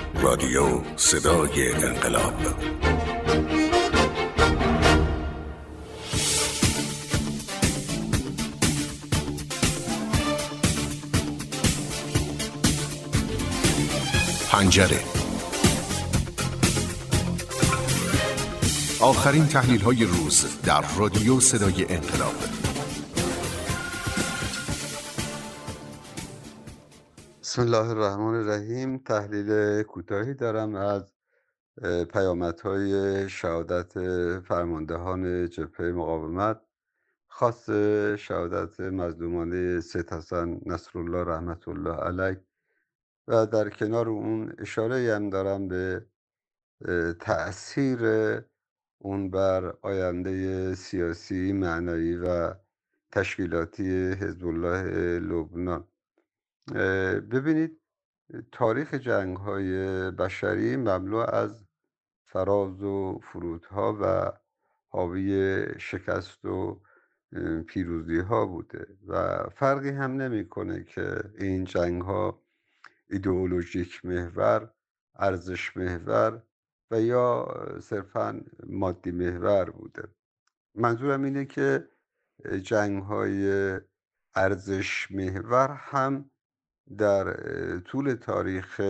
رادیو صدای انقلاب. پنجره. آخرین تحلیل‌های روز در رادیو صدای انقلاب. بسم الله الرحمن الرحیم. تحلیل کوتاهی دارم از پیامدهای شهادت فرماندهان جبهه مقاومت، خاص شهادت مظلومانه سید حسن نصرالله رحمت الله علیه، و در کنار اون اشاره هم دارم به تأثیر اون بر آینده سیاسی، معنوی و تشکیلاتی حزب الله لبنان. ببینید، تاریخ جنگ‌های بشری مملو از فراز و فرودها و حاوی شکست و پیروزی‌ها بوده و فرقی هم نمی‌کنه که این جنگ‌ها ایدئولوژیک محور، ارزش محور و یا صرفاً مادی محور بوده. منظورم اینه که جنگ‌های ارزش محور هم در طول تاریخ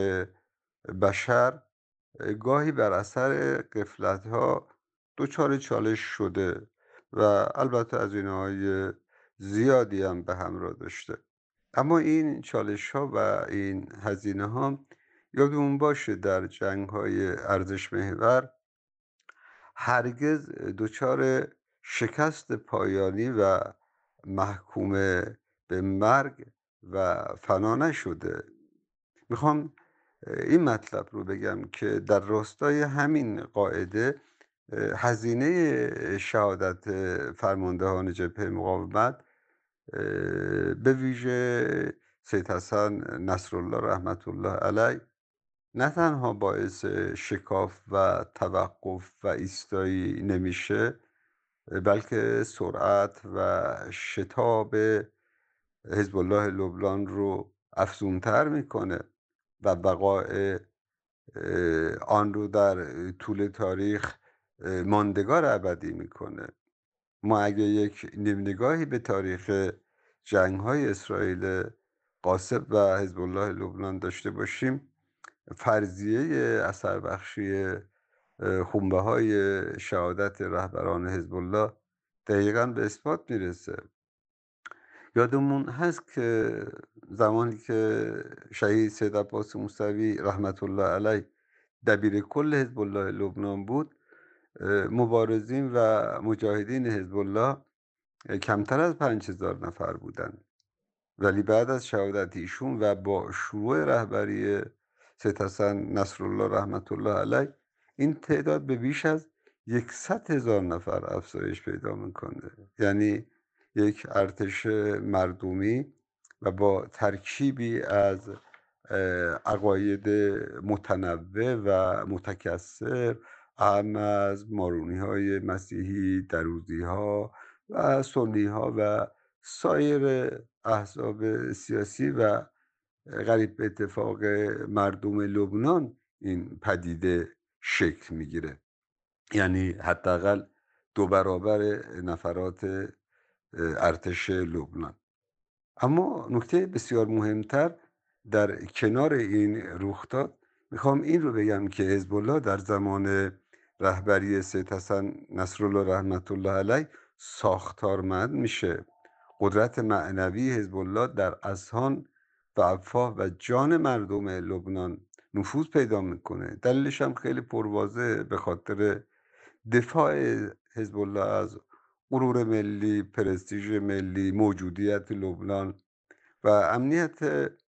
بشر گاهی بر اثر غفلت‌ها دچار چالش شده و البته هزینه‌های زیادی هم به همراه داشته. اما این چالش‌ها و این هزینه‌ها، یادمون باشه در جنگ‌های ارزش محور هرگز دچار شکست پایانی و محکوم به مرگ و فنا نشده. میخوام این مطلب رو بگم که در راستای همین قاعده هزینه شهادت فرماندهان جبهه مقاومت، به ویژه سید حسن نصرالله رحمت الله علیه، نه تنها باعث شکاف و توقف و ایستایی نمیشه، بلکه سرعت و شتاب حزب الله لبنان رو افزونتر میکنه و بقای آن رو در طول تاریخ ماندگار ابدی میکنه. ما اگه یک نگاهی به تاریخ جنگ‌های اسرائیل غاصب و حزب الله لبنان داشته باشیم، فرضیه اثر بخشی خونبه‌های شهادت رهبران حزب الله دقیقاً به اثبات میرسه. یادمون هست که زمانی که شهید سید عباس موسوی رحمت الله علیه دبیر کل حزب الله لبنان بود، مبارزین و مجاهدین حزب الله کمتر از 5000 نفر بودند، ولی بعد از شهادت ایشون و با شروع رهبری سید حسن نصرالله رحمت الله علیه، این تعداد به بیش از 100,000 نفر افزایش پیدا میکنه. یعنی یک ارتش مردمی و با ترکیبی از عقاید متنوع و متکثر، هم از مارونی های مسیحی، دروزی ها و سنی ها و سایر احزاب سیاسی و قریب به اتفاق مردم لبنان این پدیده شکل میگیره. یعنی حداقل 2 برابر نفرات ارتش لبنان. اما نکته بسیار مهمتر در کنار این رخداد، میخوام این رو بگم که حزب الله در زمان رهبری سید حسن نصرالله رحمت الله علیه ساختارمند میشه. قدرت معنوی حزب الله در اذهان و افواه و جان مردم لبنان نفوذ پیدا میکنه. دلیلش هم خیلی پرواضحه، به خاطر دفاع حزب الله از غرور ملی، پرستیژ ملی، موجودیت لبنان و امنیت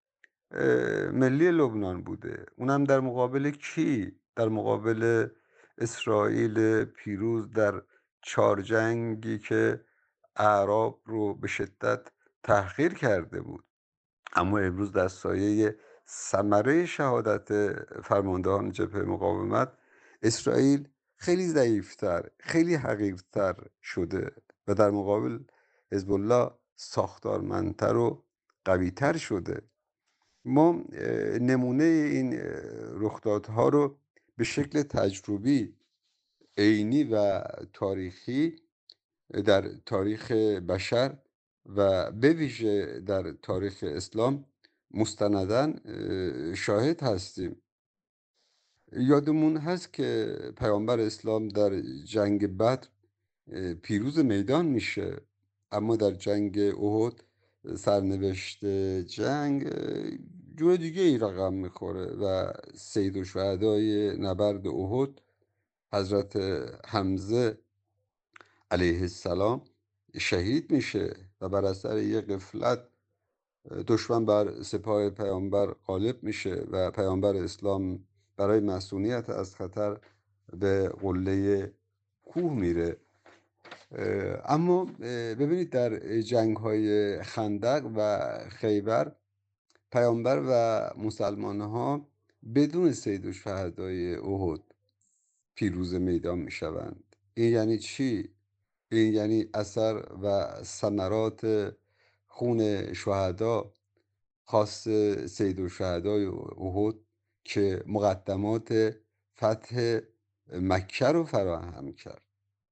ملی لبنان بوده. اونم در مقابل کی؟ در مقابل اسرائیل پیروز در 4 جنگی که اعراب رو به شدت تحقیر کرده بود. اما امروز در سایه ثمره شهادت فرماندهان جبهه مقاومت، اسرائیل خیلی ضعیفتر، خیلی حقیرتر شده و در مقابل حزب الله ساختارمندتر و قویتر شده. ما نمونه این رخدادها رو به شکل تجربی، عینی و تاریخی در تاریخ بشر و به ویژه در تاریخ اسلام مستنداً شاهد هستیم. یادمون هست که پیامبر اسلام در جنگ بدر پیروز میدان میشه، اما در جنگ احد سرنوشت جنگ جور دیگه ای رقم میخوره و سید الشهدای نبرد احد حضرت حمزه علیه السلام شهید میشه و بر اثر یه غفلت دشمن بر سپاه پیامبر غالب میشه و پیامبر اسلام برای معصومیت از خطر به قله کوه میره. اما ببینید در جنگ‌های خندق و خیبر پیامبر و مسلمان ها بدون سید الشهدای احد پیروز میدان میشوند. این یعنی چی؟ این یعنی اثر و ثمرات خون شهدا خاص سید الشهدای احد که مقدمات فتح مکه رو فراهم کرد.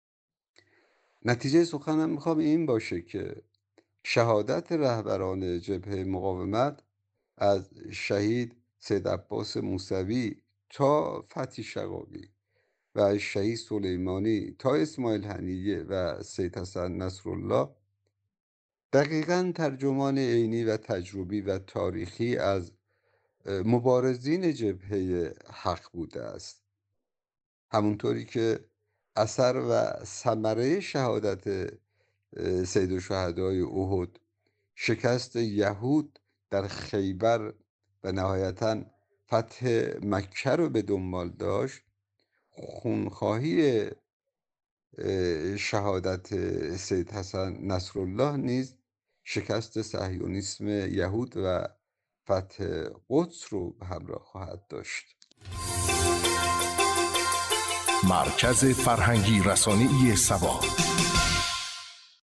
نتیجه سخنم میخوام این باشه که شهادت رهبران جبهه مقاومت از شهید سید عباس موسوی تا فتحی شقاقی و از شهید سلیمانی تا اسماعیل هنیه و سید حسن نصرالله دقیقاً ترجمان عینی و تجربی و تاریخی از مبارزین جبهه حق بوده است. همونطوری که اثر و ثمره شهادت سید الشهدای احد شکست یهود در خیبر و نهایتاً فتح مکه رو به دنبال داشت، خونخواهی شهادت سید حسن نصرالله نیز شکست صهیونیسم یهود و فتح قدس رو به همراه خواهد داشت. مرکز فرهنگی رسانه‌ای سبا.